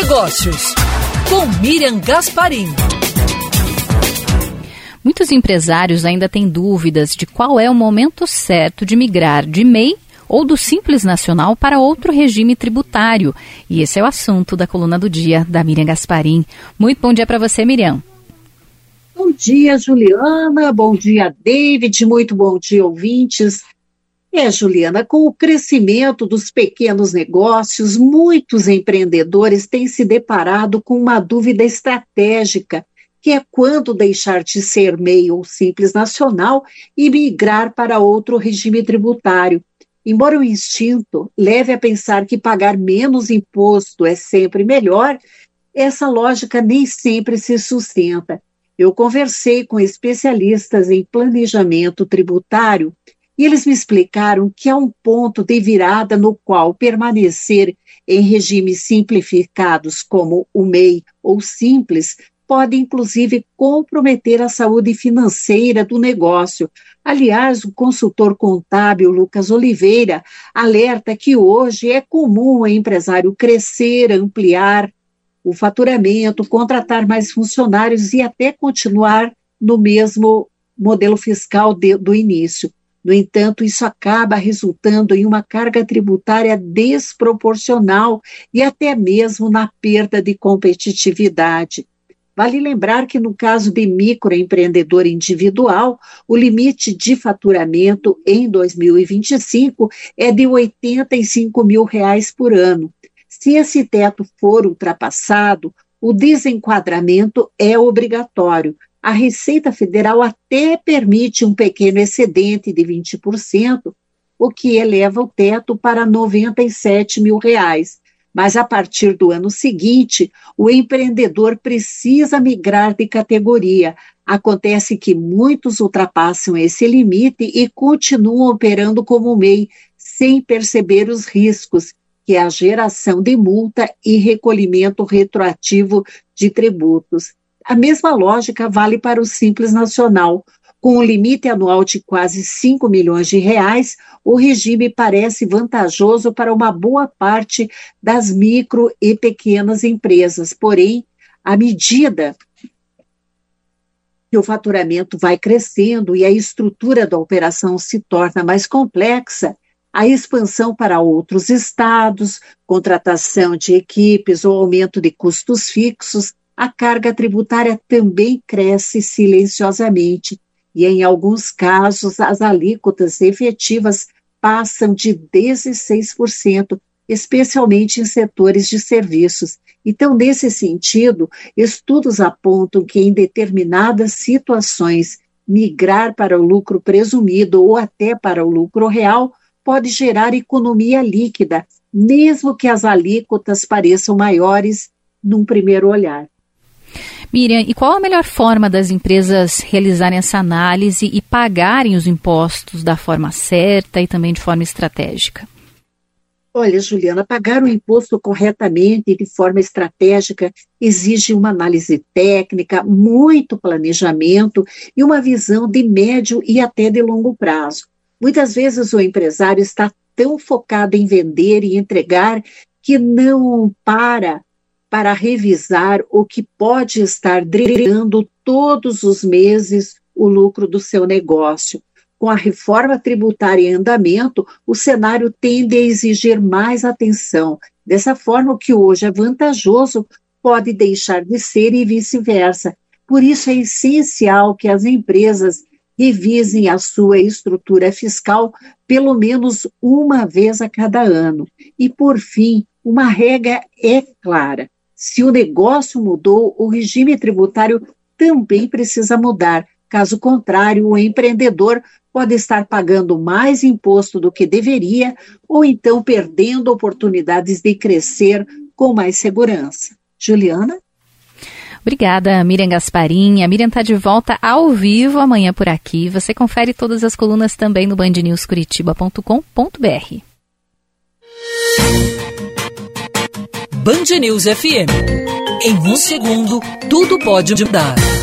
Negócios, com Miriam Gasparim. Muitos empresários ainda têm dúvidas de qual é o momento certo de migrar de MEI ou do Simples Nacional para outro regime tributário. E esse é o assunto da coluna do dia da Miriam Gasparim. Muito bom dia para você, Miriam. Bom dia, Juliana. Bom dia, David. Muito bom dia, ouvintes. Juliana, com o crescimento dos pequenos negócios, muitos empreendedores têm se deparado com uma dúvida estratégica, que é quando deixar de ser MEI ou Simples Nacional e migrar para outro regime tributário. Embora o instinto leve a pensar que pagar menos imposto é sempre melhor, essa lógica nem sempre se sustenta. Eu conversei com especialistas em planejamento tributário e eles me explicaram que há um ponto de virada no qual permanecer em regimes simplificados como o MEI ou Simples pode, inclusive, comprometer a saúde financeira do negócio. Aliás, o consultor contábil Lucas Oliveira alerta que hoje é comum o empresário crescer, ampliar o faturamento, contratar mais funcionários e até continuar no mesmo modelo fiscal do início. No entanto, isso acaba resultando em uma carga tributária desproporcional e até mesmo na perda de competitividade. Vale lembrar que no caso de microempreendedor individual, o limite de faturamento em 2025 é de R$ 85 mil por ano. Se esse teto for ultrapassado, o desenquadramento é obrigatório. A Receita Federal até permite um pequeno excedente de 20%, o que eleva o teto para R$ 97 mil. Mas a partir do ano seguinte, o empreendedor precisa migrar de categoria. Acontece que muitos ultrapassam esse limite e continuam operando como MEI, sem perceber os riscos, que é a geração de multa e recolhimento retroativo de tributos. A mesma lógica vale para o Simples Nacional. Com um limite anual de quase R$ 5 milhões, o regime parece vantajoso para uma boa parte das micro e pequenas empresas. Porém, à medida que o faturamento vai crescendo e a estrutura da operação se torna mais complexa, a expansão para outros estados, contratação de equipes ou aumento de custos fixos, a carga tributária também cresce silenciosamente e, em alguns casos, as alíquotas efetivas passam de 16%, especialmente em setores de serviços. Então, nesse sentido, estudos apontam que, em determinadas situações, migrar para o lucro presumido ou até para o lucro real pode gerar economia líquida, mesmo que as alíquotas pareçam maiores num primeiro olhar. Miriam, e qual a melhor forma das empresas realizarem essa análise e pagarem os impostos da forma certa e também de forma estratégica? Olha, Juliana, pagar o imposto corretamente e de forma estratégica exige uma análise técnica, muito planejamento e uma visão de médio e até de longo prazo. Muitas vezes o empresário está tão focado em vender e entregar que não para revisar o que pode estar drenando todos os meses o lucro do seu negócio. Com a reforma tributária em andamento, o cenário tende a exigir mais atenção. Dessa forma, o que hoje é vantajoso pode deixar de ser e vice-versa. Por isso é essencial que as empresas revisem a sua estrutura fiscal pelo menos uma vez a cada ano. E, por fim, uma regra é clara. Se o negócio mudou, o regime tributário também precisa mudar. Caso contrário, o empreendedor pode estar pagando mais imposto do que deveria ou então perdendo oportunidades de crescer com mais segurança. Juliana? Obrigada, Miriam Gasparim. A Miriam está de volta ao vivo amanhã por aqui. Você confere todas as colunas também no bandnewscuritiba.com.br. Band News FM. Em um segundo, tudo pode mudar.